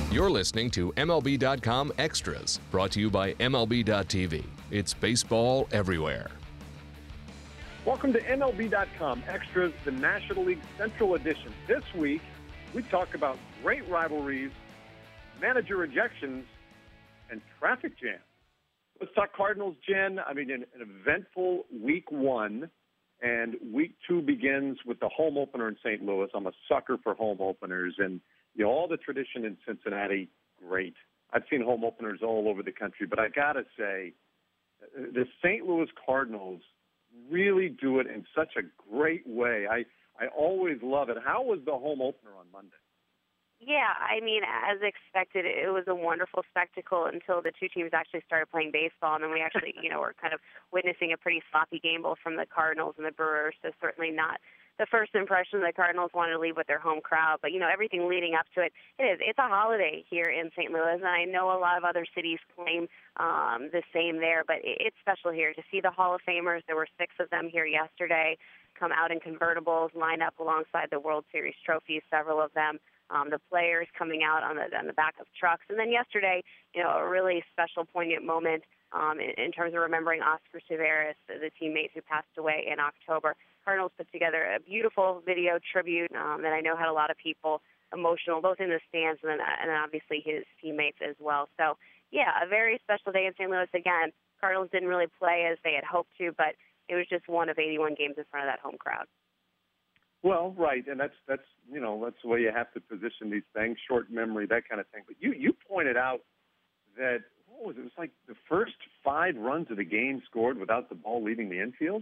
You're listening to MLB.com Extras, brought to you by MLB.tv. It's baseball everywhere. Welcome to MLB.com Extras, the National League Central Edition. This week, we talk about great rivalries, manager rejections, and traffic jams. Let's talk Cardinals, Jen. I mean, an eventful week one, and week two begins with the home opener in St. Louis. I'm a sucker for home openers, and all the tradition in Cincinnati, great. I've seen home openers all over the country, but I got to say, the St. Louis Cardinals really do it in such a great way. I always love it. How was the home opener on Monday? Yeah, I mean, as expected, it was a wonderful spectacle until the two teams actually started playing baseball, and then we actually, were kind of witnessing a pretty sloppy game both from the Cardinals and the Brewers, so certainly not the first impression the Cardinals wanted to leave with their home crowd. But, everything leading up to it, it's a holiday here in St. Louis, and I know a lot of other cities claim the same there, but it's special here to see the Hall of Famers. There were 6 of them here yesterday, come out in convertibles, line up alongside the World Series trophies, several of them. The players coming out on the back of trucks. And then yesterday, a really special, poignant moment in terms of remembering Oscar Taveras, the teammate who passed away in October. Cardinals put together a beautiful video tribute that I know had a lot of people emotional, both in the stands and then obviously his teammates as well. So, yeah, a very special day in St. Louis. Again, Cardinals didn't really play as they had hoped to, but it was just one of 81 games in front of that home crowd. Well, right, and that's the way you have to position these things, short memory, that kind of thing. But you pointed out that it was like the first 5 runs of the game scored without the ball leaving the infield.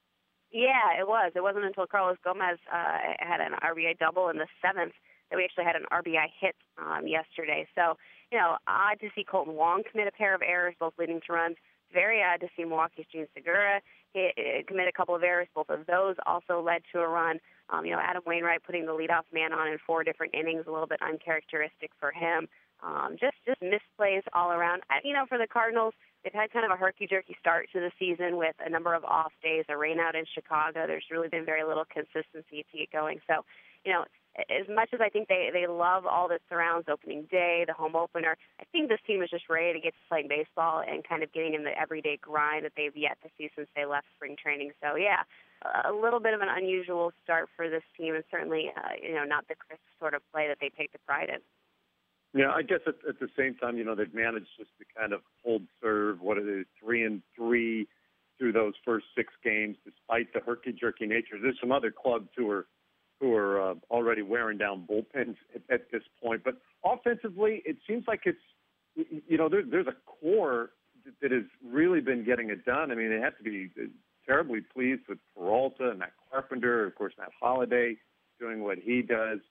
Yeah, it was. It wasn't until Carlos Gomez had an RBI double in the 7th that we actually had an RBI hit yesterday. So, odd to see Colton Wong commit a pair of errors, both leading to runs. Very odd to see Milwaukee's Gene Segura commit a couple of errors. Both of those also led to a run. Adam Wainwright putting the leadoff man on in 4 different innings, a little bit uncharacteristic for him. Just misplays all around. For the Cardinals, they've had kind of a herky-jerky start to the season with a number of off days, a rain out in Chicago. There's really been very little consistency to get going. So, as much as I think they love all that surrounds opening day, the home opener, I think this team is just ready to get to playing baseball and kind of getting in the everyday grind that they've yet to see since they left spring training. So, yeah, a little bit of an unusual start for this team, and certainly, not the crisp sort of play that they take the pride in. Yeah, I guess at the same time, they've managed just to kind of hold serve, 3-3 through those first 6 games, despite the herky-jerky nature. There's some other clubs who are already wearing down bullpens at this point. But offensively, it seems like there's a core that has really been getting it done. I mean, they have to be terribly pleased with Peralta and Matt Carpenter, of course, Matt Holliday doing what he does.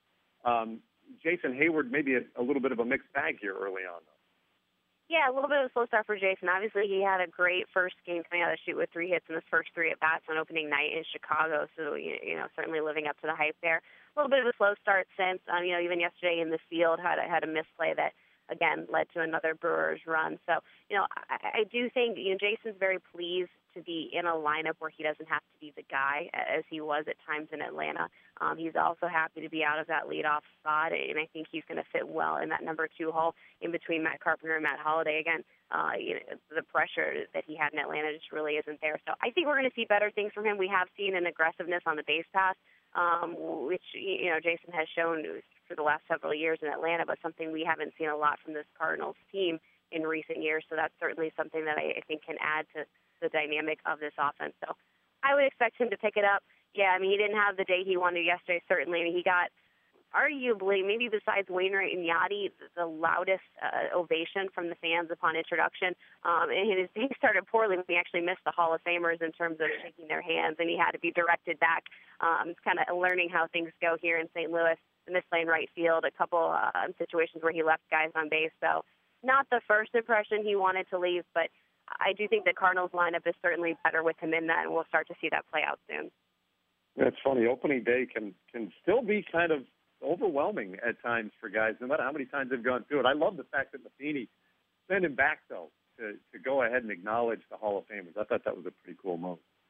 Jason Hayward, maybe a little bit of a mixed bag here early on, though. Yeah, a little bit of a slow start for Jason. Obviously, he had a great first game coming out of the chute with 3 hits in his first 3 at-bats on opening night in Chicago, so, certainly living up to the hype there. A little bit of a slow start since, even yesterday in the field had a misplay that, again, led to another Brewers run. So, I do think, Jason's very pleased to be in a lineup where he doesn't have to be the guy, as he was at times in Atlanta. He's also happy to be out of that leadoff spot, and I think he's going to fit well in that number 2 hole in between Matt Carpenter and Matt Holliday. Again, the pressure that he had in Atlanta just really isn't there. So I think we're going to see better things from him. We have seen an aggressiveness on the base pass, which, Jason has shown for the last several years in Atlanta, but something we haven't seen a lot from this Cardinals team in recent years. So that's certainly something that I think can add to the dynamic of this offense. So I would expect him to pick it up. Yeah, I mean, he didn't have the day he wanted yesterday, certainly. I mean, he got arguably, maybe besides Wainwright and Yachty, the loudest ovation from the fans upon introduction. And his day started poorly when he actually missed the Hall of Famers in terms of shaking their hands, and he had to be directed back. Kind of learning how things go here in St. Louis. The misplay in right field, a couple situations where he left guys on base. So not the first impression he wanted to leave, but I do think the Cardinals lineup is certainly better with him in that, and we'll start to see that play out soon. It's funny. Opening day can still be kind of overwhelming at times for guys, no matter how many times they've gone through it. I love the fact that Matheny sent him back, though, to go ahead and acknowledge the Hall of Famers. I thought that was a pretty cool moment.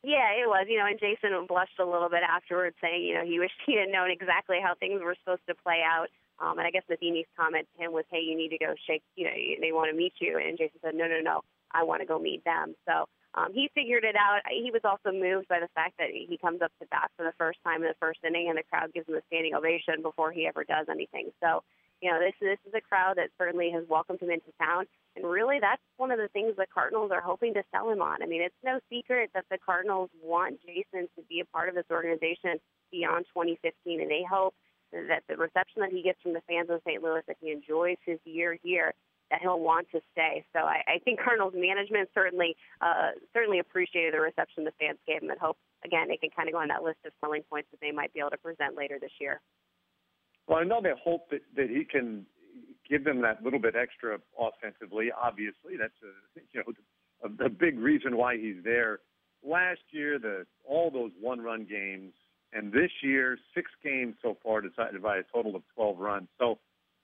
Yeah, it was. And Jason blushed a little bit afterwards, saying, he wished he had known exactly how things were supposed to play out. And I guess Matheny's comment to him was, hey, you need to go shake, they want to meet you. And Jason said, no, I want to go meet them. So he figured it out. He was also moved by the fact that he comes up to bat for the first time in the first inning, and the crowd gives him a standing ovation before he ever does anything. So, this is a crowd that certainly has welcomed him into town. And really, that's one of the things the Cardinals are hoping to sell him on. I mean, it's no secret that the Cardinals want Jason to be a part of this organization beyond 2015, and they hope that the reception that he gets from the fans of St. Louis, that he enjoys his year here, that he'll want to stay. So I think Cardinals management certainly appreciated the reception the fans gave him, and hope, again, they can kind of go on that list of selling points that they might be able to present later this year. Well, I know they hope that he can give them that little bit extra offensively. Obviously, that's a big reason why he's there. Last year, all those one-run games, and this year, 6 games so far decided by a total of 12 runs. So,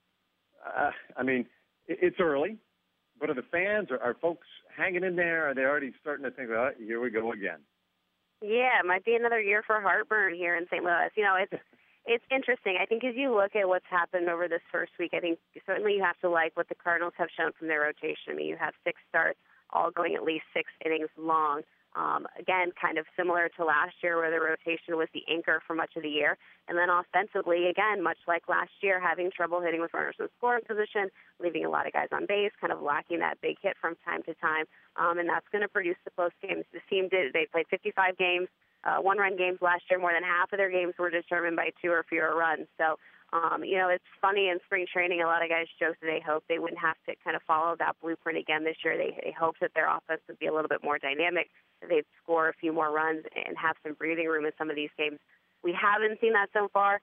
it's early, but are the fans, are folks hanging in there? Are they already starting to think, here we go again? Yeah, it might be another year for heartburn here in St. Louis. It's interesting. I think as you look at what's happened over this first week, I think certainly you have to like what the Cardinals have shown from their rotation. I mean, you have 6 starts, all going at least 6 innings long. Again, kind of similar to last year where the rotation was the anchor for much of the year. And then offensively, again, much like last year, having trouble hitting with runners in scoring position, leaving a lot of guys on base, kind of lacking that big hit from time to time. And that's going to produce the close games. This team they played 55 games. One-run games last year. More than half of their games were determined by 2 or fewer runs. So, it's funny in spring training, a lot of guys joked that they hoped they wouldn't have to kind of follow that blueprint again this year. They hoped that their offense would be a little bit more dynamic, that they'd score a few more runs and have some breathing room in some of these games. We haven't seen that so far.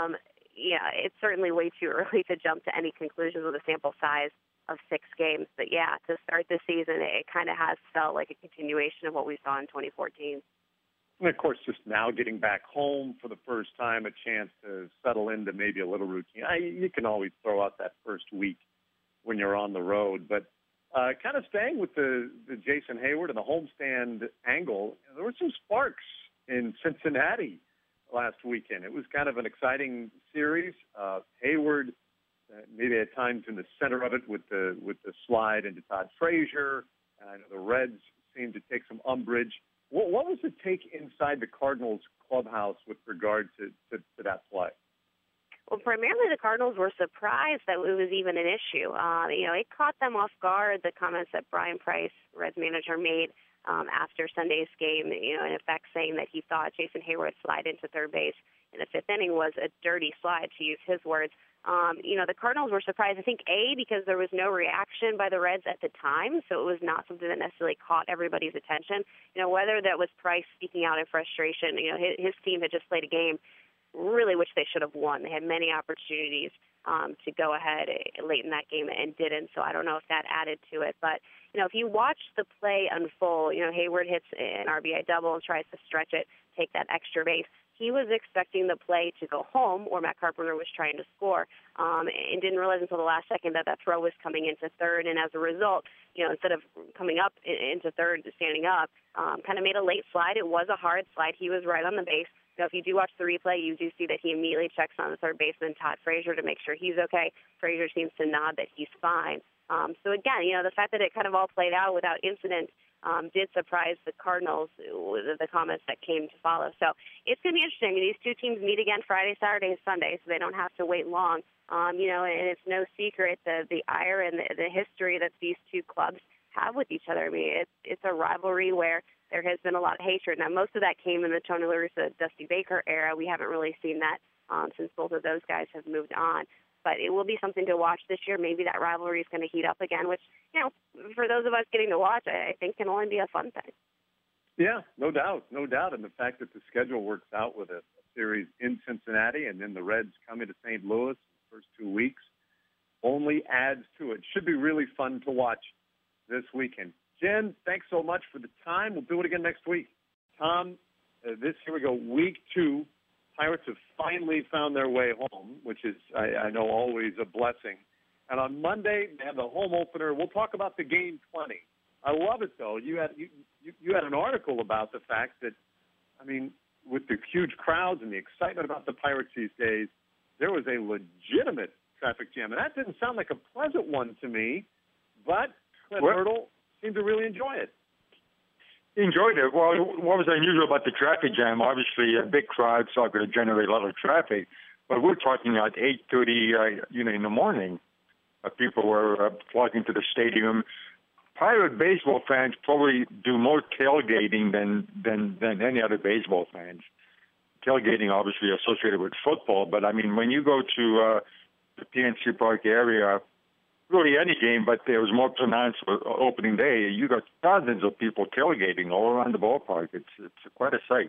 It's certainly way too early to jump to any conclusions with a sample size of 6 games. But, to start the season, it kind of has felt like a continuation of what we saw in 2014. And, of course, just now getting back home for the first time, a chance to settle into maybe a little routine. You can always throw out that first week when you're on the road. But kind of staying with the Jason Heyward and the homestand angle, there were some sparks in Cincinnati last weekend. It was kind of an exciting series. Heyward, maybe at times in the center of it with the slide into Todd Frazier. And I know the Reds seemed to take some umbrage. What was the take inside the Cardinals clubhouse with regard to that play? Well, primarily the Cardinals were surprised that it was even an issue. It caught them off guard, the comments that Brian Price, Reds manager, made after Sunday's game, in effect saying that he thought Jason Heyward's slide into third base in the 5th inning was a dirty slide, to use his words. The Cardinals were surprised, I think, because there was no reaction by the Reds at the time, so it was not something that necessarily caught everybody's attention. Whether that was Price speaking out in frustration, his team had just played a game really which they should have won. They had many opportunities to go ahead late in that game and didn't, so I don't know if that added to it. But, if you watch the play unfold, Heyward hits an RBI double and tries to stretch it, take that extra base. He was expecting the play to go home, or Matt Carpenter was trying to score, and didn't realize until the last second that throw was coming into third. And as a result, instead of coming up into third, standing up, kind of made a late slide. It was a hard slide. He was right on the base. If you do watch the replay, you do see that he immediately checks on the third baseman, Todd Frazier, to make sure he's okay. Frazier seems to nod that he's fine. So again, the fact that it kind of all played out without incident did surprise the Cardinals with the comments that came to follow. So it's going to be interesting. These two teams meet again Friday, Saturday, and Sunday, so they don't have to wait long. And it's no secret the ire and the history that these two clubs have with each other. I mean, it's a rivalry where there has been a lot of hatred. Now, most of that came in the Tony La Russa, Dusty Baker era. We haven't really seen that since both of those guys have moved on. But it will be something to watch this year. Maybe that rivalry is going to heat up again, which, for those of us getting to watch, I think can only be a fun thing. Yeah, no doubt. And the fact that the schedule works out with a series in Cincinnati and then the Reds coming to St. Louis in the first 2 weeks only adds to it. Should be really fun to watch this weekend. Jen, thanks so much for the time. We'll do it again next week. Tom, here we go, week 2. Pirates have finally found their way home, which is, I know, always a blessing. And on Monday, they have the home opener. We'll talk about the game plenty. I love it, though. You you had an article about the fact that, I mean, with the huge crowds and the excitement about the Pirates these days, there was a legitimate traffic jam. And that didn't sound like a pleasant one to me, but Clint Hurdle seemed to really enjoy it. Enjoyed it. Well, what was unusual about the traffic jam? Obviously, a big crowd's not going to generate a lot of traffic, but we're talking at 8:30, in the morning. People were flocking to the stadium. Pirate baseball fans probably do more tailgating than any other baseball fans. Tailgating obviously associated with football, but I mean, when you go to the PNC Park area, really any game, but there was more pronounced opening day. You got thousands of people tailgating all around the ballpark. It's quite a sight.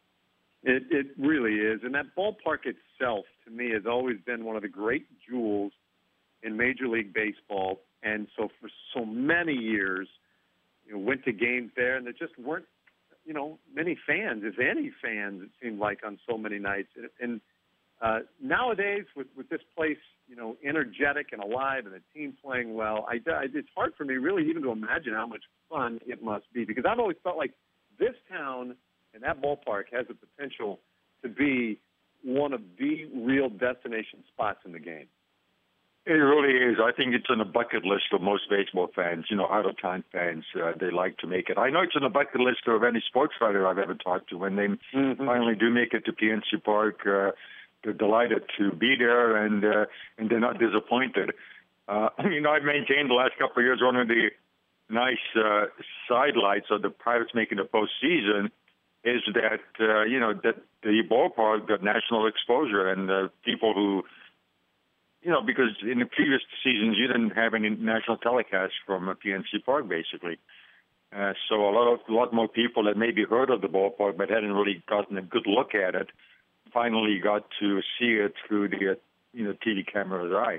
It really is, and that ballpark itself, to me, has always been one of the great jewels in Major League Baseball. And so for so many years, went to games there, and there just weren't, many fans, if any fans, it seemed like, on so many nights. And nowadays, with this place, energetic and alive, and the team playing well, it's hard for me really even to imagine how much fun it must be, because I've always felt like this town and that ballpark has the potential to be one of the real destination spots in the game. It really is. I think it's on the bucket list of most baseball fans, out-of-town fans. They like to make it. I know it's on the bucket list of any sports writer I've ever talked to. When they finally do make it to PNC Park, they're delighted to be there, and they're not disappointed. I've maintained the last couple of years one of the nice sidelights of the Pirates making the postseason is that, that the ballpark got national exposure, and people who, because in the previous seasons you didn't have any national telecasts from PNC Park, basically. So a lot more people that maybe heard of the ballpark but hadn't really gotten a good look at it finally got to see it through the TV camera's eye.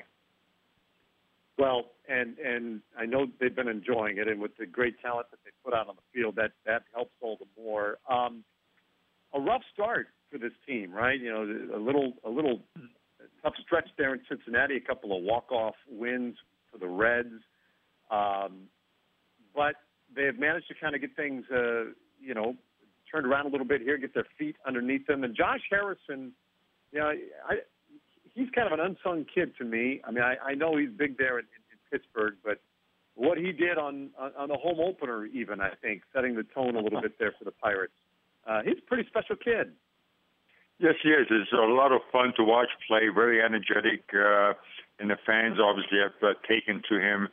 Well, and I know they've been enjoying it, and with the great talent that they put out on the field, that helps all the more. A rough start for this team, right? A little tough stretch there in Cincinnati, a couple of walk-off wins for the Reds. But they have managed to kind of get things, turned around a little bit here, get their feet underneath them. And Josh Harrison, he's kind of an unsung kid to me. I mean, I know he's big there in Pittsburgh, but what he did on the home opener even, I think, setting the tone a little bit there for the Pirates. He's a pretty special kid. Yes, he is. It's a lot of fun to watch play, very energetic, and the fans obviously have taken to him.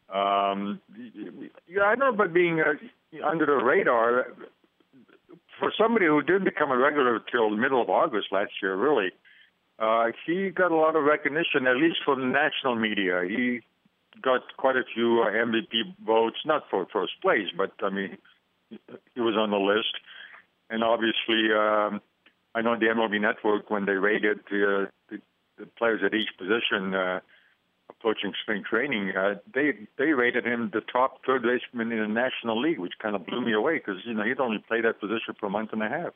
I know about being under the radar. For somebody who didn't become a regular until the middle of August last year, really, he got a lot of recognition, at least from the national media. He got quite a few MVP votes, not for first place, but, I mean, he was on the list. And obviously, I know the MLB Network, when they rated the players at each position approaching spring training, they rated him the top third baseman in the National League, which kind of blew me away because, he'd only played that position for a month and a half.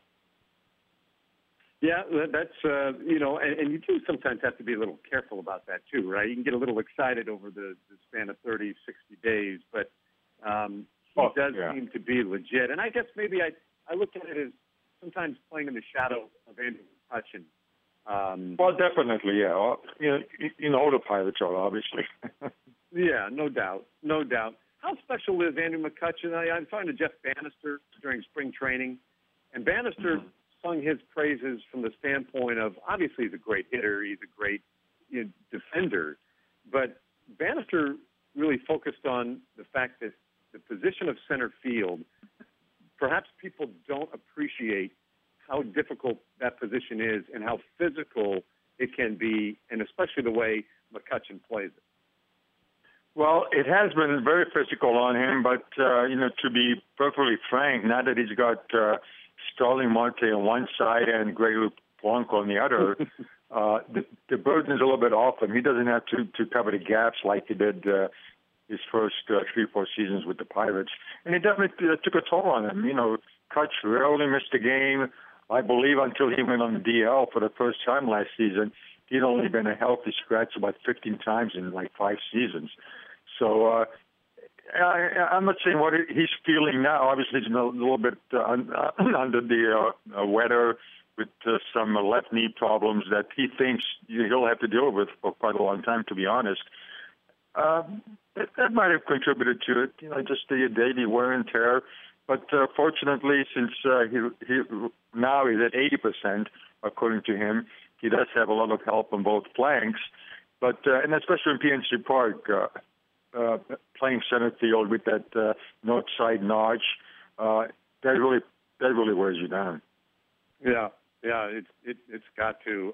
Yeah, that's, and you do sometimes have to be a little careful about that too, right? You can get a little excited over the span of 30, 60 days, but he does seem to be legit. And I guess maybe I look at it as sometimes playing in the shadow of Andrew McCutchen. Well, definitely, yeah. The Pirates are, obviously. Yeah, no doubt. How special is Andrew McCutchen? I'm talking to Jeff Bannister during spring training, and Bannister sung his praises from the standpoint of, obviously he's a great hitter, he's a great defender, but Bannister really focused on the fact that the position of center field, perhaps people don't appreciate how difficult that position is and how physical it can be, and especially the way McCutchen plays it. Well, it has been very physical on him, but, to be perfectly frank, now that he's got Starling Marte on one side and Gregory Polanco on the other, the burden is a little bit off him. He doesn't have to cover the gaps like he did his first 3-4 seasons with the Pirates. And it definitely took a toll on him. Kutch rarely missed a game. I believe until he went on the DL for the first time last season, he'd only been a healthy scratch about 15 times in like 5 seasons. So I'm not saying what he's feeling now. Obviously, he's a little bit under the weather with some left knee problems that he thinks he'll have to deal with for quite a long time, to be honest. That might have contributed to it, just the daily wear and tear. But fortunately, since he now is at 80%, according to him, he does have a lot of help on both flanks. But and especially in PNC Park, playing center field with that north side notch, that really wears you down. Yeah, it's got to.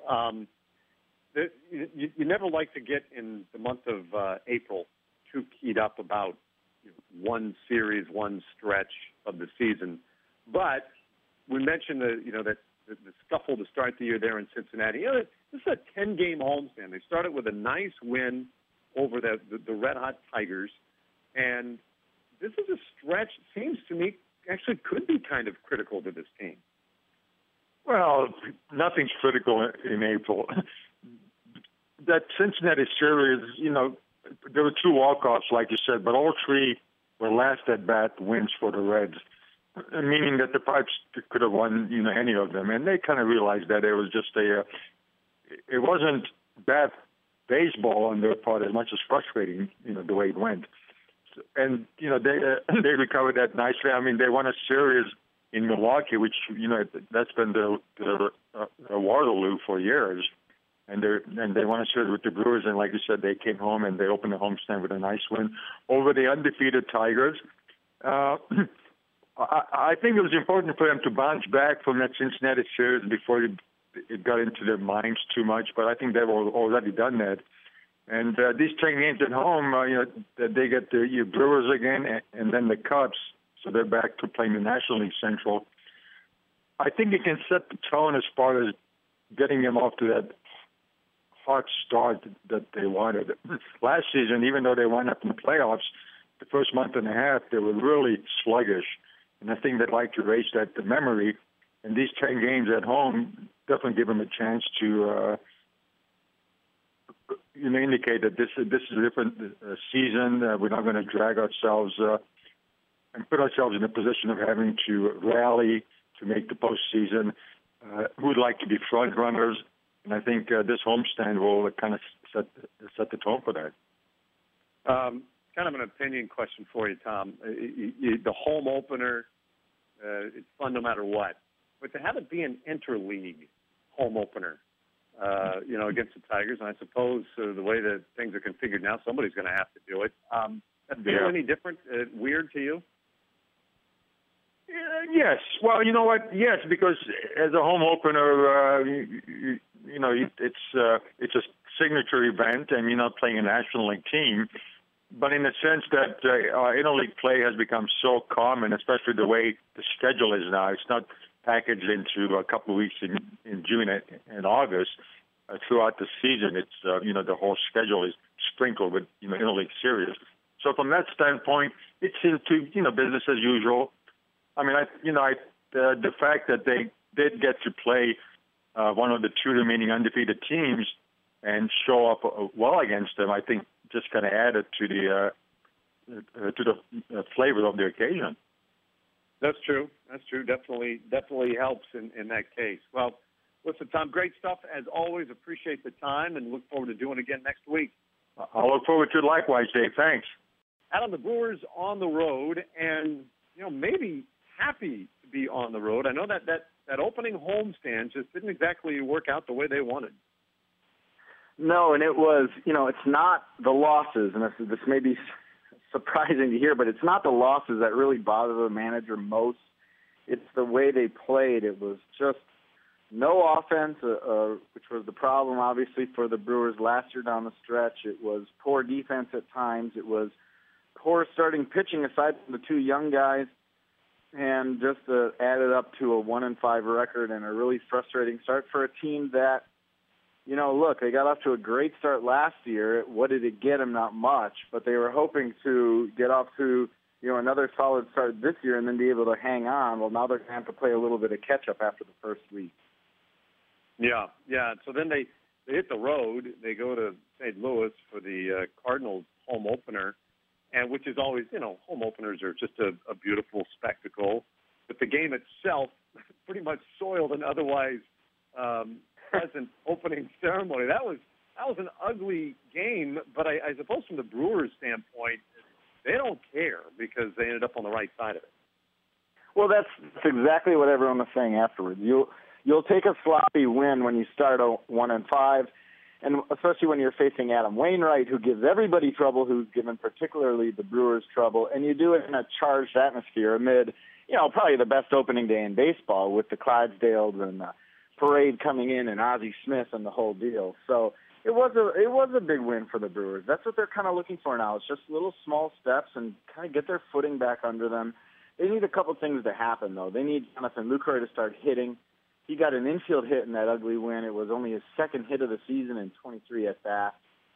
You never like to get in the month of April too keyed up about one series, one stretch of the season. But we mentioned the scuffle to start the year there in Cincinnati. This is a 10-game homestand. They started with a nice win over the Red-Hot Tigers, and this is a stretch, seems to me, actually could be kind of critical to this team. Well, nothing's critical in April. That Cincinnati series, there were 2 walk-offs, like you said, but all 3 were last at-bat wins for the Reds, meaning that the Pipes could have won, any of them. And they kind of realized that it was just it wasn't bad baseball on their part as much as frustrating, the way it went. And, they recovered that nicely. I mean, they won a series in Milwaukee, which, that's been the Waterloo for years. And they won a series with the Brewers, and like you said, they came home and they opened the homestand with a nice win over the undefeated Tigers. I think it was important for them to bounce back from that Cincinnati series before it got into their minds too much, but I think they've already done that. And these 10 games at home, they get the Brewers again and then the Cubs, so they're back to playing the National League Central. I think it can set the tone as far as getting them off to that hot start that they wanted. Last season, even though they wound up in the playoffs, the first month and a half, they were really sluggish. And I think they'd like to erase that to memory. And these 10 games at home definitely give them a chance to indicate that this is a different season. We're not going to drag ourselves and put ourselves in a position of having to rally to make the postseason. We'd like to be front runners. And I think this homestand will kind of set the tone for that. Kind of an opinion question for you, Tom. The home opener, it's fun no matter what. But to have it be an interleague home opener, against the Tigers, and I suppose the way that things are configured now, somebody's going to have to do it. That feel any different, weird to you? Yes. Well, you know what? Yes, because as a home opener, it's a signature event, and you're not playing a National League team. But in the sense that interleague play has become so common, especially the way the schedule is now, it's not packaged into a couple of weeks in June and August. Throughout the season, it's the whole schedule is sprinkled with interleague series. So from that standpoint, it's into business as usual. I mean, the fact that they did get to play one of the 2 remaining undefeated teams and show up well against them, I think just kind of added to the flavor of the occasion. That's true. Definitely helps in that case. Well, listen, Tom, great stuff as always. Appreciate the time and look forward to doing it again next week. I'll look forward to it likewise, Dave. Thanks. Adam, the Brewers on the road, and maybe happy to be on the road. I know that opening homestand just didn't exactly work out the way they wanted. No, and it was, it's not the losses, and this may be surprising to hear, but it's not the losses that really bother the manager most. It's the way they played. It was just no offense, which was the problem, obviously, for the Brewers last year down the stretch. It was poor defense at times. It was poor starting pitching, aside from the 2 young guys, and just added up to a 1-5 record and a really frustrating start for a team that, look, they got off to a great start last year. What did it get them? Not much, but they were hoping to get off to, another solid start this year and then be able to hang on. Well, now they're going to have to play a little bit of catch-up after the first week. Yeah. So then they hit the road. They go to St. Louis for the Cardinals home opener. and which is always, home openers are just a beautiful spectacle. But the game itself pretty much soiled an otherwise pleasant opening ceremony. That was an ugly game, but I suppose from the Brewers' standpoint, they don't care because they ended up on the right side of it. Well, that's exactly what everyone was saying afterwards. You'll take a sloppy win when you start 1-5, and especially when you're facing Adam Wainwright, who gives everybody trouble, who's given particularly the Brewers trouble, and you do it in a charged atmosphere amid, probably the best opening day in baseball with the Clydesdales and the parade coming in and Ozzie Smith and the whole deal. So it was a big win for the Brewers. That's what they're kind of looking for now. It's just little small steps and kind of get their footing back under them. They need a couple things to happen, though. They need Jonathan Lucroy to start hitting. He got an infield hit in that ugly win. It was only his second hit of the season in 23 at-bats.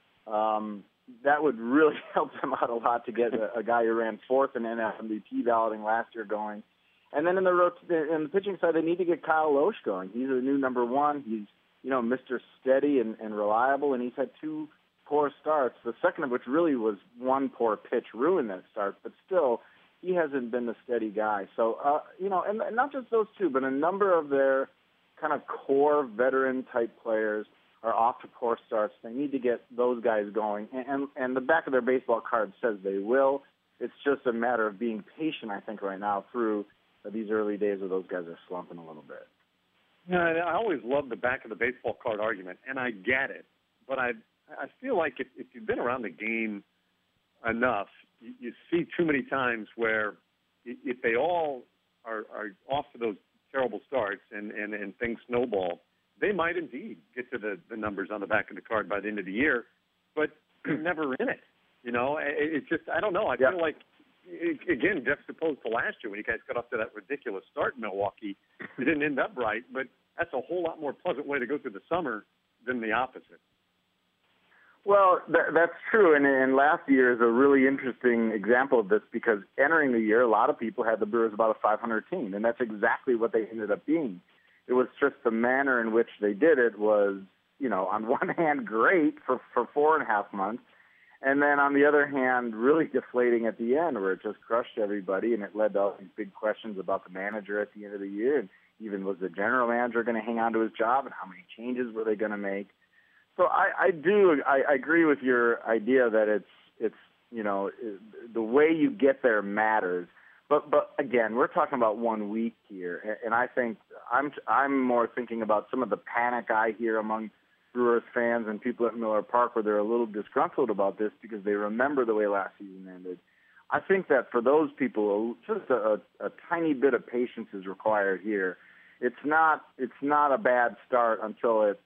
That would really help them out a lot to get a guy who ran fourth in NL MVP balloting last year going. And then in the pitching side, they need to get Kyle Loesch going. He's a new number one. He's, Mr. Steady and reliable, and he's had two poor starts, the second of which really was one poor pitch ruined that start, but still, he hasn't been the steady guy. So, and not just those two, but a number of their kind of core veteran-type players are off to poor starts. They need to get those guys going, and the back of their baseball card says they will. It's just a matter of being patient, I think, right now through these early days where those guys are slumping a little bit. I always love the back of the baseball card argument, and I get it. But I feel like if you've been around the game enough, you see too many times where if they all are off to those terrible starts and things snowball, they might indeed get to the numbers on the back of the card by the end of the year, but they're never in it. It's just, I don't know. I feel like, again, juxtaposed to last year when you guys got off to that ridiculous start in Milwaukee, it didn't end up right, but that's a whole lot more pleasant way to go through the summer than the opposite. Well, that's true, and last year is a really interesting example of this because entering the year, a lot of people had the Brewers about a 500 team, and that's exactly what they ended up being. It was just the manner in which they did it was, on one hand, great for 4.5 months, and then on the other hand, really deflating at the end where it just crushed everybody, and it led to all these big questions about the manager at the end of the year, and even was the general manager going to hang on to his job, and how many changes were they going to make? So I agree with your idea that it's the way you get there matters. But again, we're talking about 1 week here, and I think I'm more thinking about some of the panic I hear among Brewers fans and people at Miller Park where they're a little disgruntled about this because they remember the way last season ended. I think that for those people, just a tiny bit of patience is required here. It's not a bad start until it's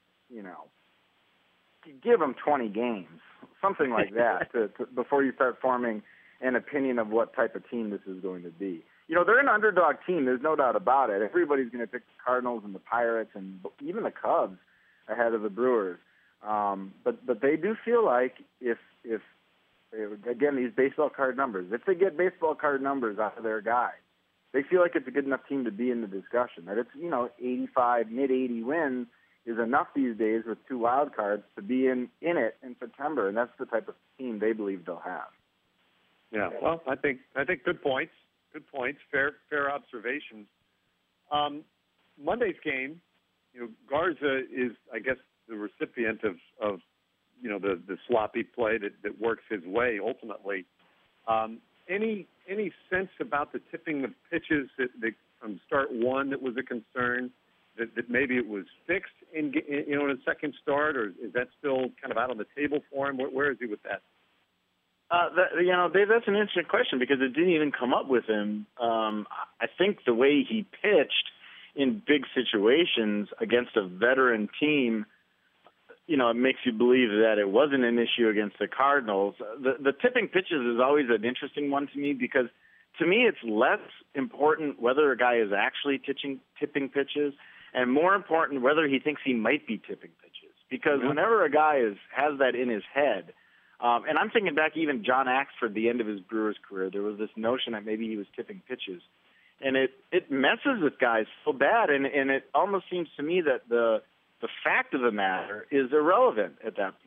give them 20 games, something like that, before you start forming an opinion of what type of team this is going to be. They're an underdog team. There's no doubt about it. Everybody's going to pick the Cardinals and the Pirates and even the Cubs ahead of the Brewers. But they do feel like if again, these baseball card numbers, if they get baseball card numbers out of their guys, they feel like it's a good enough team to be in the discussion. That it's, 85, mid-80 wins is enough these days with 2 wild cards to be in it in September, and that's the type of team they believe they'll have. Yeah, well, I think good points. Good points. Fair observations. Monday's game, Garza is, I guess, the recipient of the sloppy play that works his way ultimately. Any sense about the tipping of pitches that from start one that was a concern? That maybe it was fixed in a second start, or is that still kind of out on the table for him? Where is he with that? Dave, that's an interesting question because it didn't even come up with him. I think the way he pitched in big situations against a veteran team, it makes you believe that it wasn't an issue against the Cardinals. The tipping pitches is always an interesting one to me because, to me, it's less important whether a guy is actually tipping pitches and more important whether he thinks he might be tipping pitches. Because whenever a guy has that in his head, and I'm thinking back even John Axford, the end of his Brewers career, there was this notion that maybe he was tipping pitches. And it messes with guys so bad, and it almost seems to me that the fact of the matter is irrelevant at that point.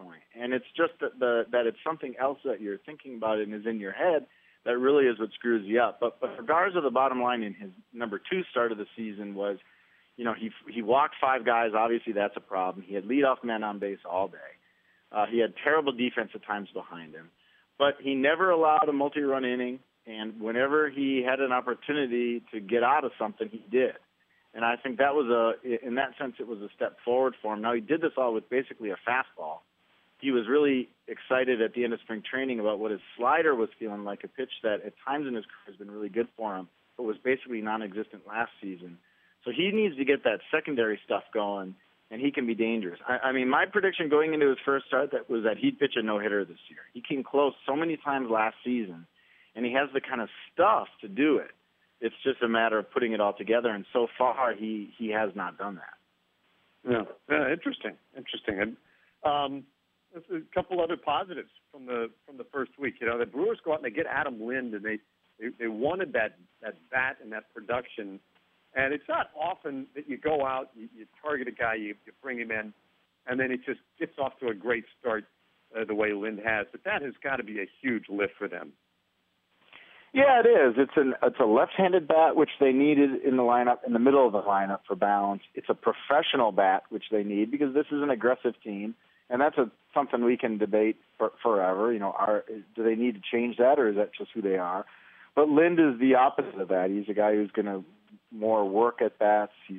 And it's just that it's something else that you're thinking about and is in your head that really is what screws you up. But regardless of the bottom line, in his number 2 start of the season was, he walked 5 guys. Obviously, that's a problem. He had leadoff men on base all day. He had terrible defense at times behind him. But he never allowed a multi-run inning, and whenever he had an opportunity to get out of something, he did. And I think that was in that sense, it was a step forward for him. Now, he did this all with basically a fastball. He was really excited at the end of spring training about what his slider was feeling like, a pitch that at times in his career has been really good for him, but was basically non-existent last season. So he needs to get that secondary stuff going, and he can be dangerous. I mean, my prediction going into his first start was that he'd pitch a no-hitter this year. He came close so many times last season, and he has the kind of stuff to do it. It's just a matter of putting it all together, and so far he has not done that. Yeah, interesting. And a couple other positives from the first week. The Brewers go out and they get Adam Lind, and they wanted that bat and that production. And it's not often that you go out, you target a guy, you bring him in, and then it just gets off to a great start the way Lind has. But that has got to be a huge lift for them. Yeah, it is. It's a left-handed bat, which they needed in the lineup, in the middle of the lineup for balance. It's a professional bat, which they need because this is an aggressive team, and that's something we can debate forever. Do they need to change that, or is that just who they are? But Lind is the opposite of that. He's a guy who's going to more work at bats. He's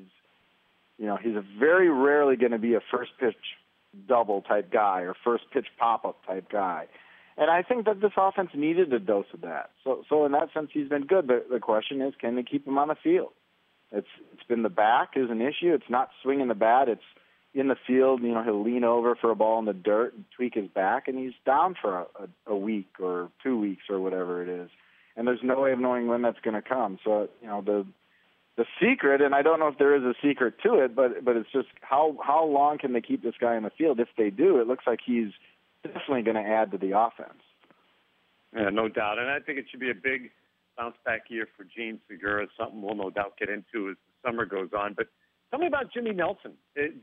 very rarely going to be a first pitch double type guy or first pitch pop-up type guy. And I think that this offense needed a dose of that. So in that sense, he's been good. The question is, can they keep him on the field? It's been the back is an issue. It's not swinging the bat. It's in the field. He'll lean over for a ball in the dirt and tweak his back, and he's down for a week or 2 weeks or whatever it is. And there's no way of knowing when that's going to come. So, the secret, and I don't know if there is a secret to it, but it's just how long can they keep this guy in the field? If they do, it looks like he's definitely going to add to the offense. Yeah, no doubt. And I think it should be a big bounce-back year for Gene Segura, something we'll no doubt get into as the summer goes on. But tell me about Jimmy Nelson.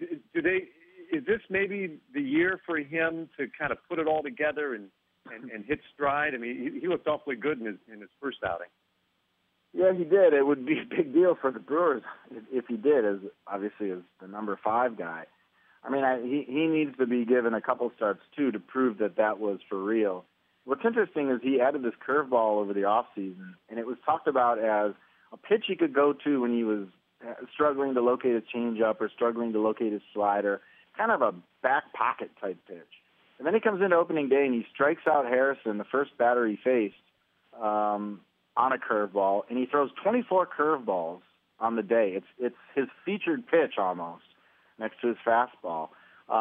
Is this maybe the year for him to kind of put it all together and hit stride? I mean, he looked awfully good in his first outing. Yeah, he did. It would be a big deal for the Brewers if he did, as the number 5 guy. I mean, he needs to be given a couple starts, too, to prove that was for real. What's interesting is he added this curveball over the offseason, and it was talked about as a pitch he could go to when he was struggling to locate his changeup or struggling to locate his slider, kind of a back pocket type pitch. And then he comes into opening day and he strikes out Harrison, the first batter he faced, on a curveball, and he throws 24 curveballs on the day. It's his featured pitch almost next to his fastball.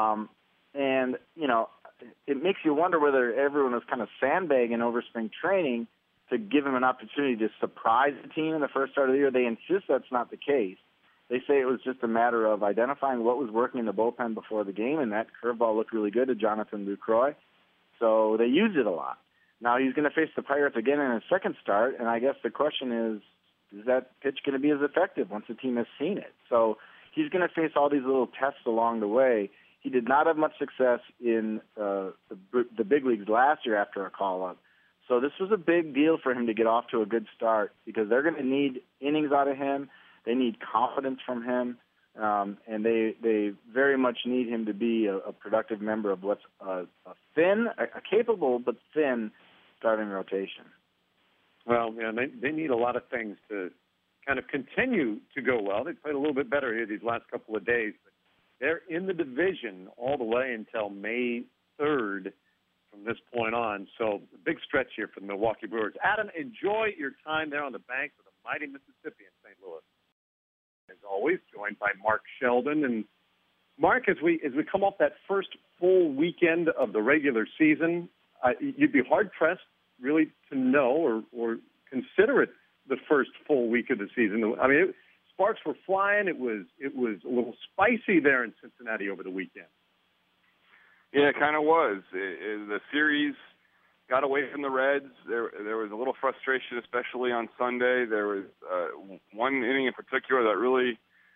And it makes you wonder whether everyone was kind of sandbagging over spring training to give him an opportunity to surprise the team in the first start of the year. They insist that's not the case. They say it was just a matter of identifying what was working in the bullpen before the game, and that curveball looked really good to Jonathan Lucroy. So they used it a lot. Now he's going to face the Pirates again in his second start, and I guess the question is that pitch going to be as effective once the team has seen it? So he's going to face all these little tests along the way. He did not have much success in the big leagues last year after a call-up. So this was a big deal for him to get off to a good start because they're going to need innings out of him. They need confidence from him, and they very much need him to be a productive member of what's a capable but thin starting rotation. Well, they need a lot of things to kind of continue to go well. They played a little bit better here these last couple of days, but they're in the division all the way until May 3rd from this point on. So a big stretch here for the Milwaukee Brewers. Adam, enjoy your time there on the banks of the mighty Mississippi in St. Louis. As always, joined by Mark Sheldon. And Mark, as we come off that first full weekend of the regular season, you'd be hard-pressed really to know or consider it the first full week of the season. I mean, sparks were flying. It was a little spicy there in Cincinnati over the weekend. Yeah, it kind of was. The series got away from the Reds. There was a little frustration, especially on Sunday. There was one inning in particular that really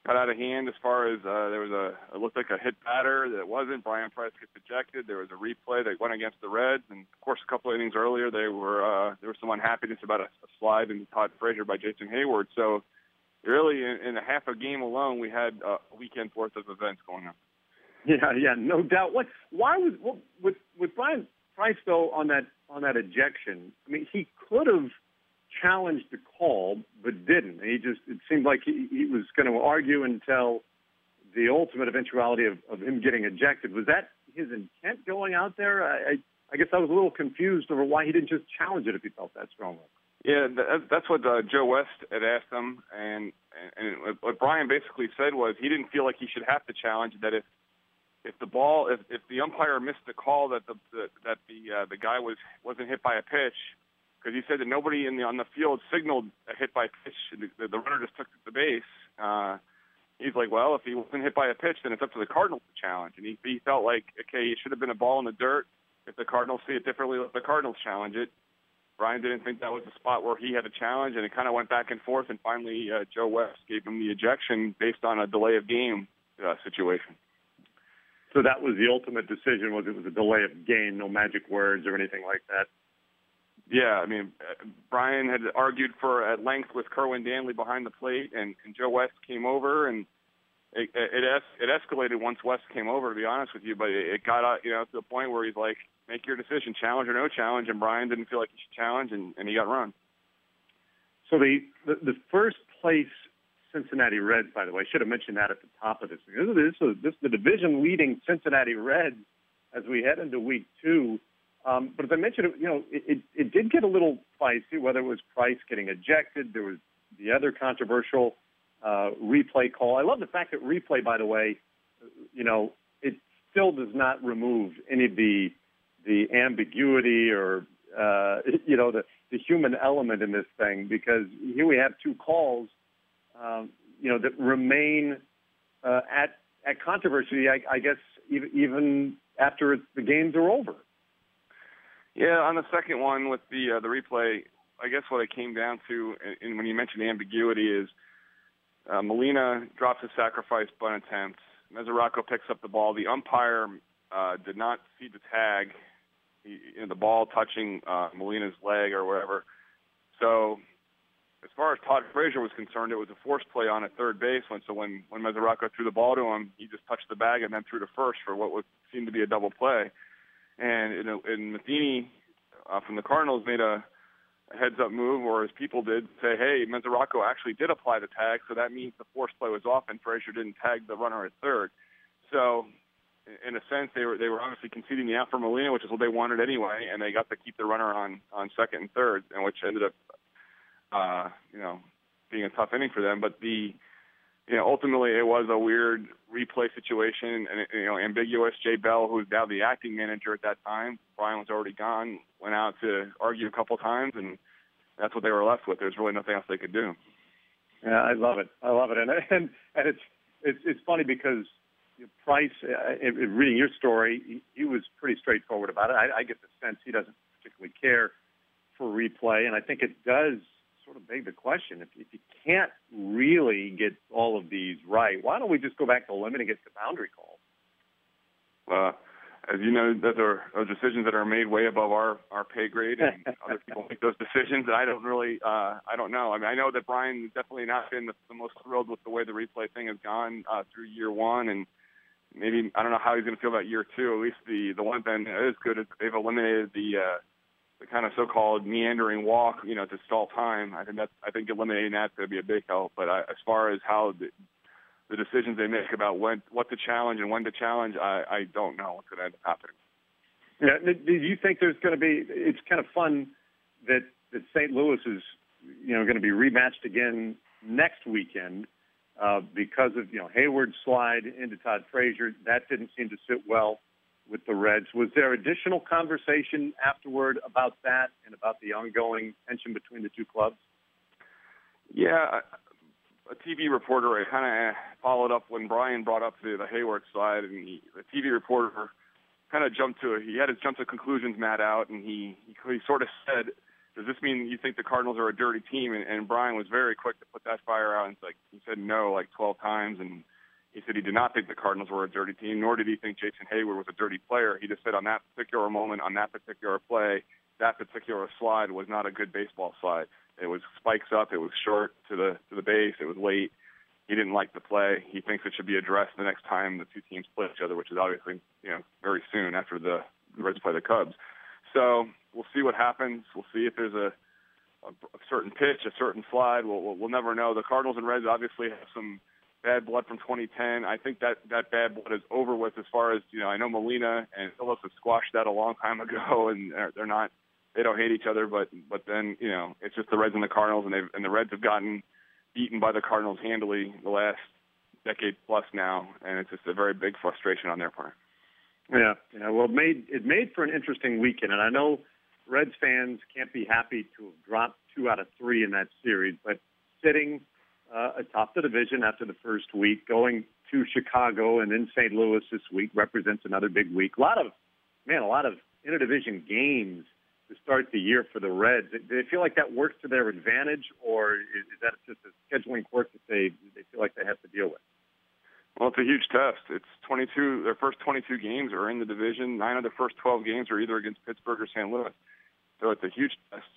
got out of hand as far as there was it looked like a hit batter that wasn't. Brian Price gets ejected. There was a replay that went against the Reds, and of course, a couple of innings earlier, there was some unhappiness about a slide into Todd Frazier by Jason Hayward. So, really, in a half a game alone, we had a weekend's worth of events going on. Yeah, no doubt. Why was with Brian Price though on that ejection? I mean, he could have challenged the call, but didn't. It seemed like he was going to argue until the ultimate eventuality of him getting ejected. Was that his intent going out there? I guess I was a little confused over why he didn't just challenge it if he felt that strongly. Yeah, that's what Joe West had asked him, and what Brian basically said was he didn't feel like he should have to challenge that if the umpire missed the call that the guy wasn't hit by a pitch. Because he said that nobody on the field signaled a hit by pitch. The runner just took the base. He's like, well, if he wasn't hit by a pitch, then it's up to the Cardinals to challenge. And he felt like, okay, it should have been a ball in the dirt. If the Cardinals see it differently, let the Cardinals challenge it. Brian didn't think that was the spot where he had a challenge, and it kind of went back and forth. And finally, Joe West gave him the ejection based on a delay of game situation. So that was the ultimate decision. Was it was a delay of game, no magic words or anything like that? Yeah, I mean, Brian had argued at length with Kerwin Danley behind the plate, and Joe West came over, and it escalated once West came over, to be honest with you. But it got to the point where he's like, make your decision, challenge or no challenge, and Brian didn't feel like he should challenge, and he got run. So the first place Cincinnati Reds, by the way, I should have mentioned that at the top of this. This is the division-leading Cincinnati Reds as we head into Week 2. But as I mentioned, it did get a little feisty, whether it was Price getting ejected. There was the other controversial replay call. I love the fact that replay, by the way, it still does not remove any of the ambiguity or, the human element in this thing, because here we have two calls, that remain at controversy, I guess, even after the games are over. Yeah, on the second one with the replay, I guess what it came down to, and when you mentioned ambiguity, is Molina drops a sacrifice bunt attempt. Mesoraco picks up the ball. The umpire did not see the tag, the ball touching Molina's leg or wherever. So as far as Todd Frazier was concerned, it was a forced play on at third base. So when Mesoraco threw the ball to him, he just touched the bag and then threw to first for what would seem to be a double play. And Matheny from the Cardinals made a heads-up move, or as people did, say, hey, Mesoraco actually did apply the tag, so that means the forced play was off and Frazier didn't tag the runner at third. So in a sense, they were obviously conceding the out for Molina, which is what they wanted anyway, and they got to keep the runner on second and third, and which ended up, being a tough inning for them. But ultimately it was a weird replay situation, and ambiguous. Jay Bell, who was now the acting manager at that time, Brian was already gone, went out to argue a couple times, and that's what they were left with. There's really nothing else they could do. Yeah, I love it, and it's funny because Price, reading your story, he was pretty straightforward about it. I get the sense he doesn't particularly care for replay, and I think it does sort of beg the question, if you can't really get all of these right, why don't we just go back to limiting it to boundary calls? As you know, those are decisions that are made way above our pay grade, and other people make those decisions. And I don't know. I mean, I know that Brian has definitely not been the most thrilled with the way the replay thing has gone through year one, and maybe I don't know how he's going to feel about year two. At least the one thing that is good is they've eliminated the kind of so-called meandering walk, to stall time. I think eliminating that would be a big help. But as far as how the decisions they make about what to challenge and when to challenge, I don't know what's going to end up happening. Yeah, do you think there's going to be? It's kind of fun that St. Louis is going to be rematched again next weekend because of Hayward's slide into Todd Frazier. That didn't seem to sit well with the Reds. Was there additional conversation afterward about that and about the ongoing tension between the two clubs? Yeah, a TV reporter kind of followed up when Brian brought up the Hayward slide, and the TV reporter kind of had his jump to conclusions mat out, and he sort of said does this mean you think the Cardinals are a dirty team? And Brian was very quick to put that fire out. And he said no like 12 times. And he said he did not think the Cardinals were a dirty team, nor did he think Jason Hayward was a dirty player. He just said on that particular moment, on that particular play, that particular slide was not a good baseball slide. It was spikes up. It was short to the base. It was late. He didn't like the play. He thinks it should be addressed the next time the two teams play each other, which is obviously very soon after the Reds play the Cubs. So we'll see what happens. We'll see if there's a certain pitch, a certain slide. We'll never know. The Cardinals and Reds obviously have some bad blood from 2010. I think that bad blood is over with as far as, I know Molina and Phillips have squashed that a long time ago, and they don't hate each other, but then, it's just the Reds and the Cardinals, and the Reds have gotten beaten by the Cardinals handily the last decade plus now, and it's just a very big frustration on their part. Yeah. Well, it made for an interesting weekend, and I know Reds fans can't be happy to have dropped 2 out of 3 in that series, but sitting atop the division after the first week, going to Chicago and then St. Louis this week represents another big week. A lot of interdivision games to start the year for the Reds. Do they feel like that works to their advantage, or is that just a scheduling quirk that they feel like they have to deal with? Well, it's a huge test. It's 22. Their first 22 games are in the division. 9 of their first 12 games are either against Pittsburgh or St. Louis. So it's a huge test.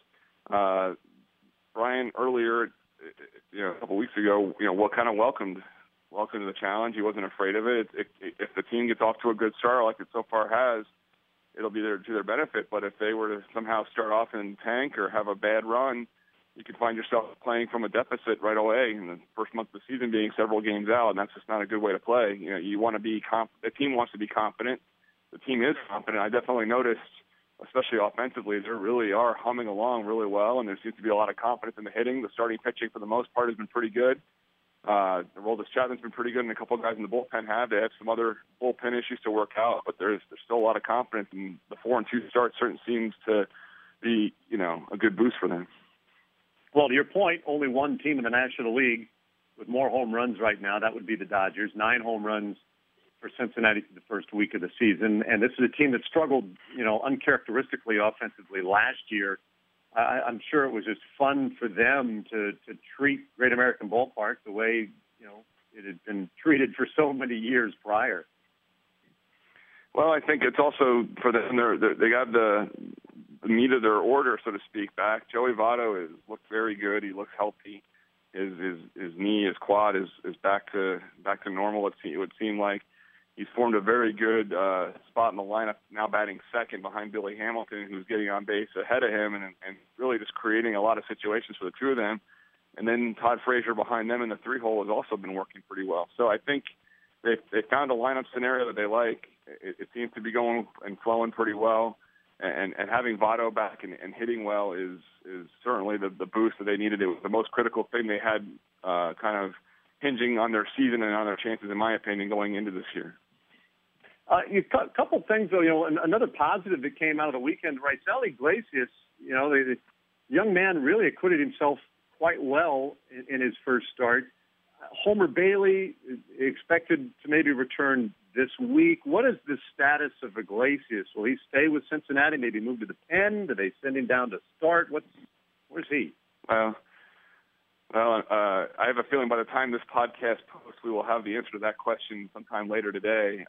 Brian earlier, a couple weeks ago, what kind of welcomed the challenge. He wasn't afraid of it. If the team gets off to a good start like it so far has, it'll be to their benefit. But if they were to somehow start off in tank or have a bad run, you could find yourself playing from a deficit right away in the first month of the season, being several games out, and that's just not a good way to play. You want to be the team wants to be confident. The team is confident. I definitely noticed, especially offensively, they really are humming along really well, and there seems to be a lot of confidence in the hitting. The starting pitching, for the most part, has been pretty good. Aroldis Chapman's been pretty good, and a couple of guys in the bullpen have. They have some other bullpen issues to work out, but there's still a lot of confidence, and the 4-2 start certainly seems to be, a good boost for them. Well, to your point, only one team in the National League with more home runs right now. That would be the Dodgers. 9 home runs for Cincinnati for the first week of the season. And this is a team that struggled, uncharacteristically offensively last year. I'm sure it was just fun for them to treat Great American Ballpark the way, it had been treated for so many years prior. Well, I think it's also for them, they got the meat of their order, so to speak, back. Joey Votto has looked very good. He looks healthy. His knee, his quad is back to normal. It would seem like he's formed a very good spot in the lineup, now batting second behind Billy Hamilton, who's getting on base ahead of him and really just creating a lot of situations for the two of them. And then Todd Frazier behind them in the 3-hole has also been working pretty well. So I think they found a lineup scenario that they like. It seems to be going and flowing pretty well. And having Votto back and hitting well is certainly the boost that they needed. It was the most critical thing they had kind of hinging on their season and on their chances, in my opinion, going into this year. A couple things, though. Another positive that came out of the weekend, Raisel Iglesias, the young man really acquitted himself quite well in his first start. Homer Bailey expected to maybe return this week. What is the status of Iglesias? Will he stay with Cincinnati, maybe move to the pen? Do they send him down to start? Where's he? Well, I have a feeling by the time this podcast posts, we will have the answer to that question sometime later today.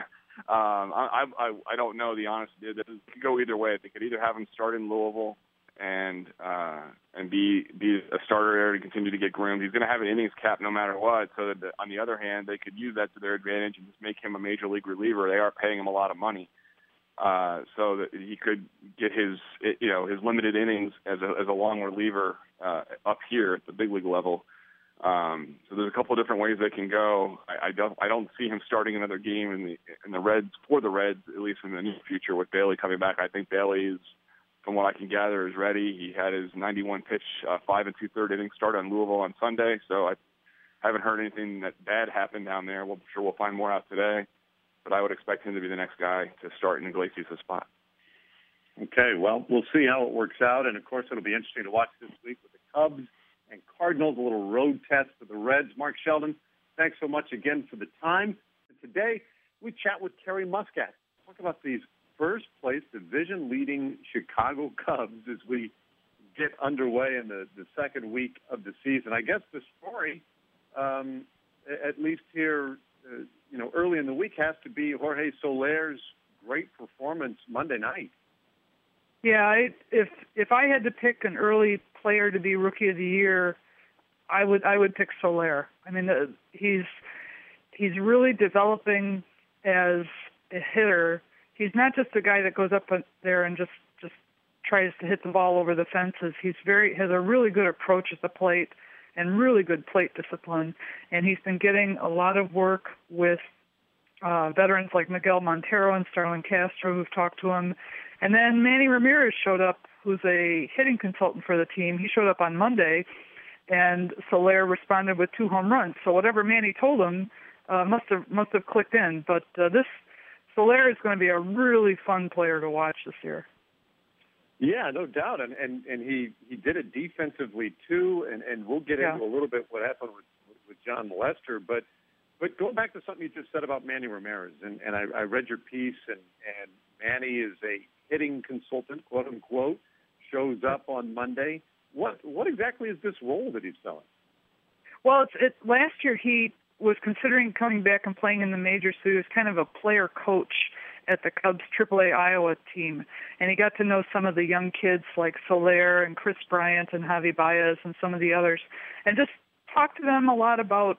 I don't know the honest. It could go either way. They could either have him start in Louisville and be a starter there to continue to get groomed. He's going to have an innings cap no matter what. So that on the other hand, they could use that to their advantage and just make him a major league reliever. They are paying him a lot of money, so that he could get his limited innings as a long reliever up here at the big league level. So there's a couple of different ways they can go. I don't see him starting another game in the Reds for the Reds, at least in the near future, with Bailey coming back. I think Bailey is, from what I can gather, is ready. He had his 91 pitch 5 2/3 inning start on Louisville on Sunday, so I haven't heard anything that bad happened down there. I'm sure we'll find more out today, but I would expect him to be the next guy to start in Iglesias' spot. Okay, well, we'll see how it works out, and of course it'll be interesting to watch this week with the Cubs and Cardinals, a little road test for the Reds. Mark Sheldon, thanks so much again for the time. And today, we chat with Terry Muscat. Talk about these first-place division-leading Chicago Cubs as we get underway in the second week of the season. I guess the story, at least here, early in the week, has to be Jorge Soler's great performance Monday night. Yeah, if I had to pick an early player to be Rookie of the Year, I would pick Soler. I mean, he's really developing as a hitter. He's not just a guy that goes up there and just tries to hit the ball over the fences. Has a really good approach at the plate and really good plate discipline. And he's been getting a lot of work with veterans like Miguel Montero and Starlin Castro who've talked to him. And then Manny Ramirez showed up, who's a hitting consultant for the team. He showed up on Monday, and Soler responded with 2 home runs. So whatever Manny told him must have clicked in. But this Soler is going to be a really fun player to watch this year. Yeah, no doubt, and he did it defensively too, and we'll get into a little bit what happened with John Lester, but go back to something you just said about Manny Ramirez, and I read your piece, and Manny is a hitting consultant, quote unquote, shows up on Monday. What exactly is this role that he's filling? Well, last year he was considering coming back and playing in the majors, so he was kind of a player coach at the Cubs AAA Iowa team, and he got to know some of the young kids like Soler and Chris Bryant and Javi Baez and some of the others, and just talked to them a lot about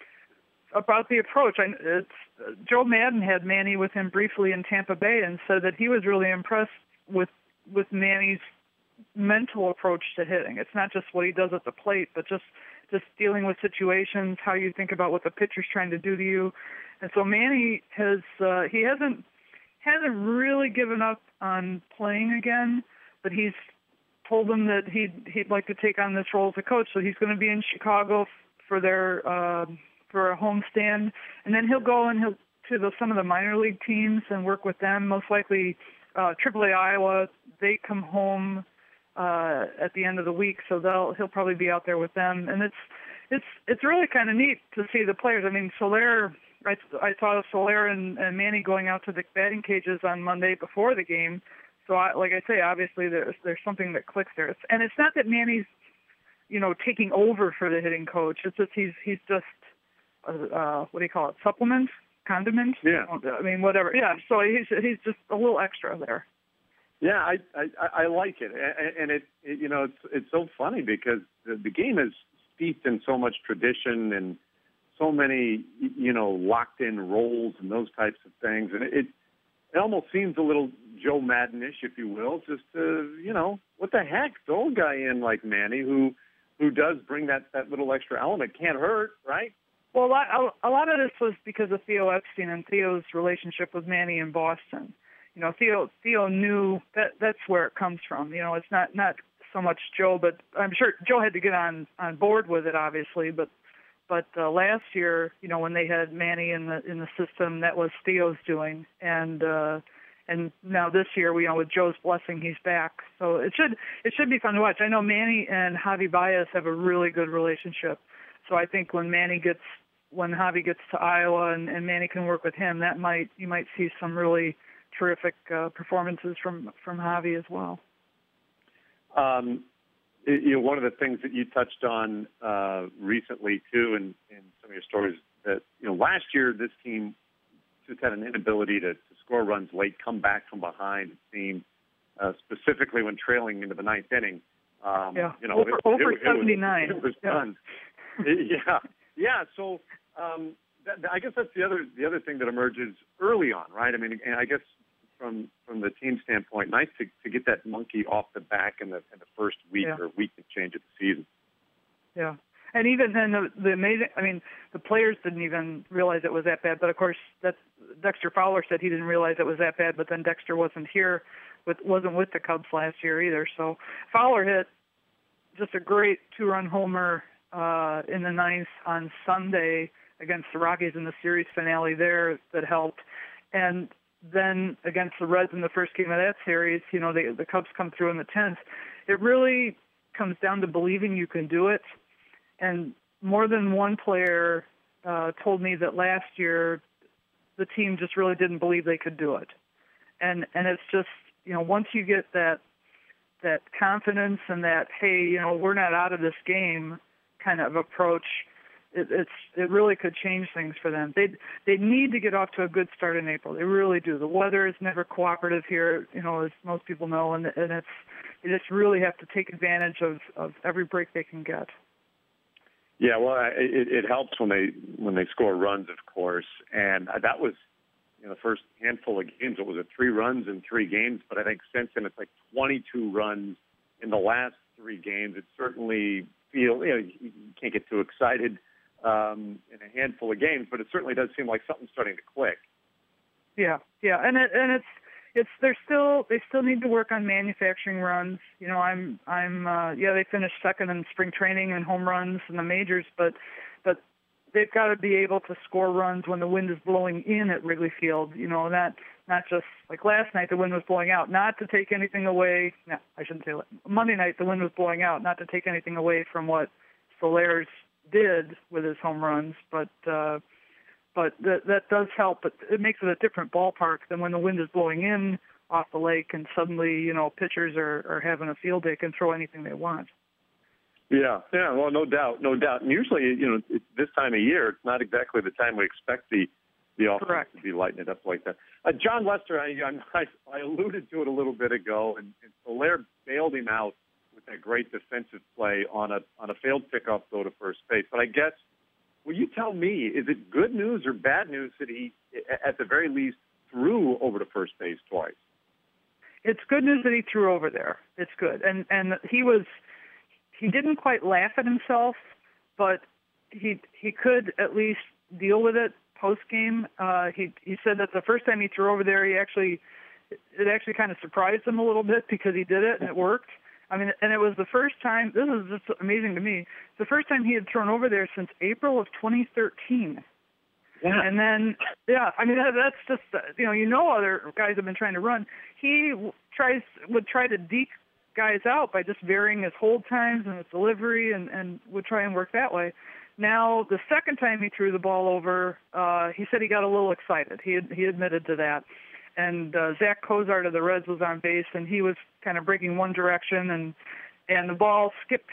the approach. Joe Madden had Manny with him briefly in Tampa Bay and said that he was really impressed with Manny's mental approach to hitting. It's not just what he does at the plate, but just dealing with situations, how you think about what the pitcher's trying to do to you. And so Manny he hasn't really given up on playing again, but he's told them that he'd like to take on this role as a coach. So he's going to be in Chicago for for a homestand, and then he'll go and to some of the minor league teams and work with them. Most likely, AAA Iowa, they come home at the end of the week, so he'll probably be out there with them. And it's really kind of neat to see the players. I mean, Soler. I saw Soler and Manny going out to the batting cages on Monday before the game. So, like I say, obviously there's something that clicks there. And it's not that Manny's, taking over for the hitting coach. It's just he's just what do you call it? Supplement, condiment. Yeah. I mean, whatever. Yeah. So he's just a little extra there. Yeah, I like it, and it's so funny because the game is steeped in so much tradition and so many, locked in roles and those types of things. And it almost seems a little Joe Madden-ish, if you will, just to, what the heck, throw a guy in like Manny who does bring that little extra element. Can't hurt, right? Well, a lot of this was because of Theo Epstein and Theo's relationship with Manny in Boston. Theo knew that's where it comes from. It's not so much Joe, but I'm sure Joe had to get on board with it, obviously, But last year, when they had Manny in the system, that was Theo's doing, and now this year, with Joe's blessing, he's back. So it should be fun to watch. I know Manny and Javi Baez have a really good relationship. So I think when Javi gets to Iowa and Manny can work with him, you might see some really terrific performances from Javi as well. One of the things that you touched on recently, too, in some of your stories, that, last year this team just had an inability to score runs late, come back from behind, it seemed, specifically when trailing into the ninth inning. Over 79. It was done. Yeah. So I guess that's the other thing that emerges early on, right? I mean, and I guess from the team standpoint, nice to get that monkey off the back in the first week or week and change of the season. Yeah, and even then, the amazing. I mean, the players didn't even realize it was that bad. But of course, Dexter Fowler said he didn't realize it was that bad. But then Dexter wasn't with the Cubs last year either. So Fowler hit just a great 2-run homer in the ninth on Sunday against the Rockies in the series finale there that helped, and then against the Reds in the first game of that series, the Cubs come through in the 10th. It really comes down to believing you can do it. And more than one player told me that last year the team just really didn't believe they could do it. And it's just, once you get that confidence and that, hey, we're not out of this game kind of approach, it really could change things for them. They need to get off to a good start in April. They really do. The weather is never cooperative here, as most people know, and they just really have to take advantage of every break they can get. Yeah, well, it helps when they score runs, of course, and that was the first handful of games. It was 3 runs in 3 games, but I think since then it's like 22 runs in the last 3 games. It certainly you can't get too excited in a handful of games, but it certainly does seem like something's starting to click. Yeah, and they still need to work on manufacturing runs. They finished second in spring training and home runs in the majors, but they've got to be able to score runs when the wind is blowing in at Wrigley Field. Not just like last night the wind was blowing out. Not to take anything away. No, I shouldn't say that. Monday night the wind was blowing out. Not to take anything away from what Soler's did with his home runs, but that does help. But it makes it a different ballpark than when the wind is blowing in off the lake and suddenly pitchers are having a field day, can throw anything they want. Yeah, well, no doubt. And usually, it's this time of year, it's not exactly the time we expect the offense Correct. to be lighting it up like that. John Lester, I alluded to it a little bit ago, and Soler bailed him out with that great defensive play on a failed pickoff throw to first base. But I guess, will you tell me, is it good news or bad news that he, at the very least, threw over to first base twice? It's good news that he threw over there. It's good, and he didn't quite laugh at himself, but he could at least deal with it post game. He said that the first time he threw over there, it actually kind of surprised him a little bit because he did it and it worked. I mean, and it was the first time. This is just amazing to me. The first time he had thrown over there since April of 2013. Yeah. And then, I mean, that's just other guys have been trying to run. He would try to deke guys out by just varying his hold times and his delivery, and would try and work that way. Now, the second time he threw the ball over, he said he got a little excited. He admitted to that. And Zach Cozart of the Reds was on base, and he was kind of breaking one direction, and the ball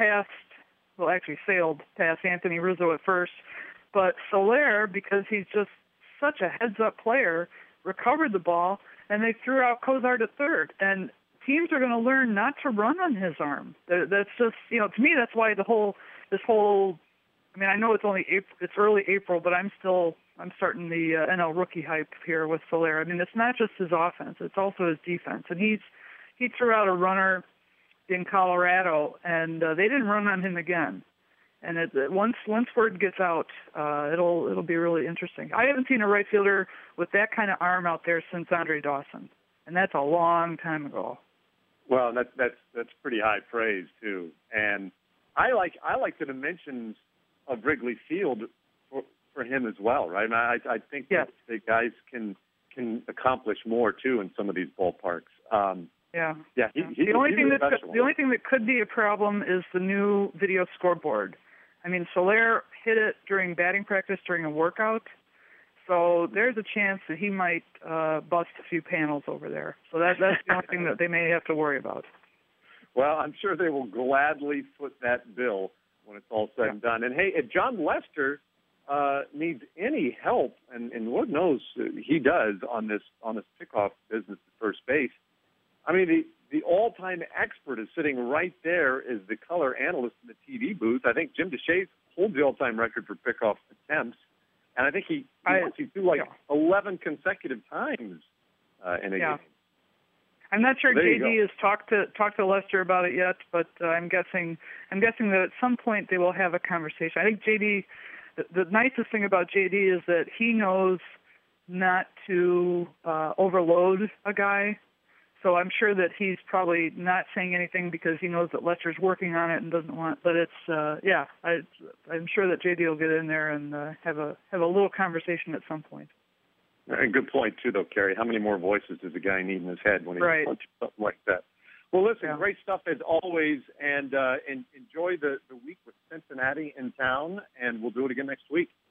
sailed past Anthony Rizzo at first. But Soler, because he's just such a heads-up player, recovered the ball, and they threw out Cozart at third. And teams are going to learn not to run on his arm. That's just, to me, that's why this whole. I mean, I know it's early April, but I'm starting the NL rookie hype here with Soler. I mean, it's not just his offense; it's also his defense. And he threw out a runner in Colorado, and they didn't run on him again. And once word gets out, it'll be really interesting. I haven't seen a right fielder with that kind of arm out there since Andre Dawson, and that's a long time ago. Well, that's pretty high praise too. And I like the dimensions of Wrigley Field for him as well, right? And I think that the guys can accomplish more too in some of these ballparks. The only thing that could be a problem is the new video scoreboard. I mean, Soler hit it during batting practice during a workout, so there's a chance that he might bust a few panels over there. So that's the only thing that they may have to worry about. Well, I'm sure they will gladly foot that bill when it's all said and done. And hey, if John Lester needs any help, and Lord knows he does on this pickoff business at first base, I mean, the all-time expert is sitting right there as the color analyst in the TV booth. I think Jim Deshaies holds the all-time record for pickoff attempts, and I think he threw 11 consecutive times in a game. I'm not sure JD has talked to Lester about it yet, but I'm guessing that at some point they will have a conversation. I think JD, the nicest thing about JD is that he knows not to overload a guy. So I'm sure that he's probably not saying anything because he knows that Lester's working on it and doesn't want. But it's I'm sure that JD will get in there and have a little conversation at some point. And good point too, though, Kerry. How many more voices does a guy need in his head when he's punching something like that? Well, listen, great stuff as always, and enjoy the week with Cincinnati in town, and we'll do it again next week.